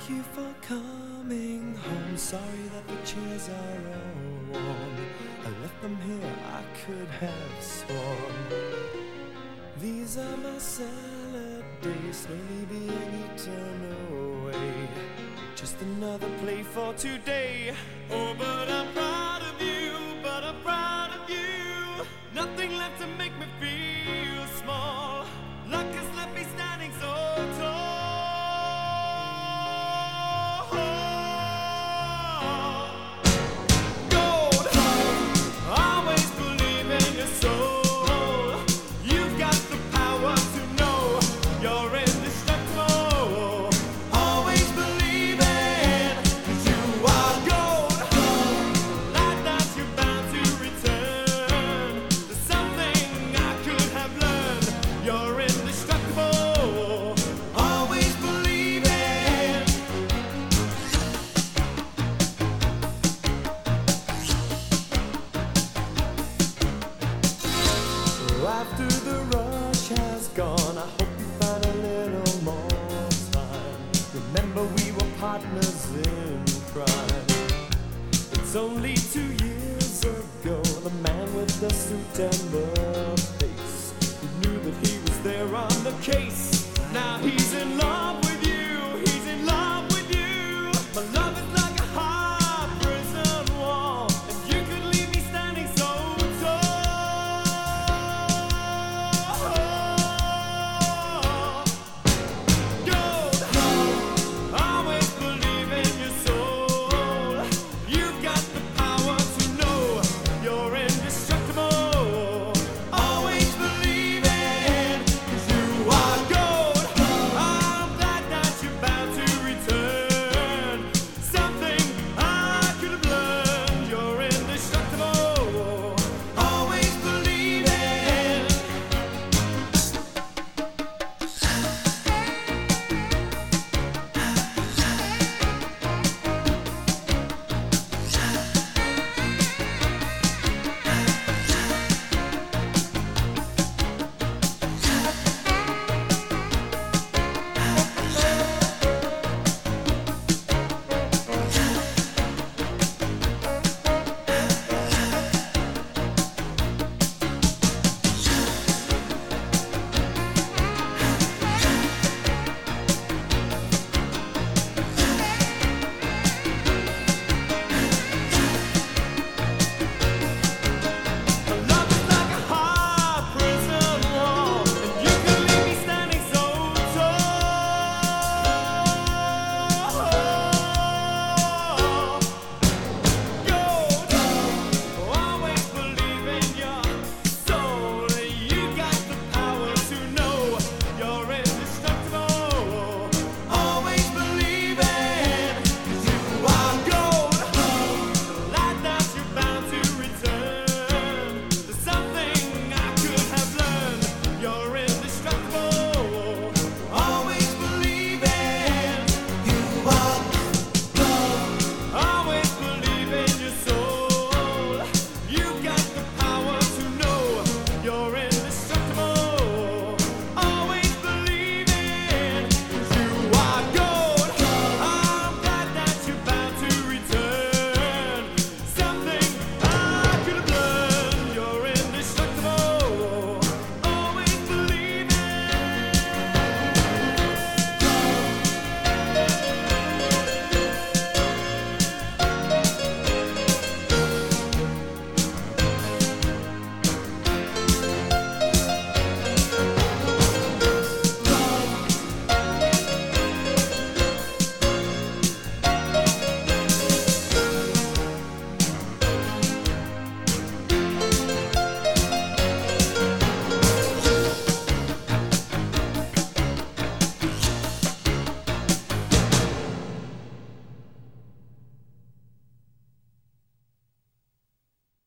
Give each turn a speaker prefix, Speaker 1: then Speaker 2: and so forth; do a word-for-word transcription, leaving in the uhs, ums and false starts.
Speaker 1: Thank you for coming home. Sorry that the chairs are all warm. I left them here, I could have sworn. These are my salad days, slowly being eaten away. Just another play for today. Oh, but I'm proud of you, but I'm proud of you. Nothing left to make me feel small. Luck has left me standing so tall. After the rush has gone, I hope you find a little more time. Remember we were partners in crime. It's only two years ago, the man with the suit and the face, who knew that he was there on the case. Now he's in love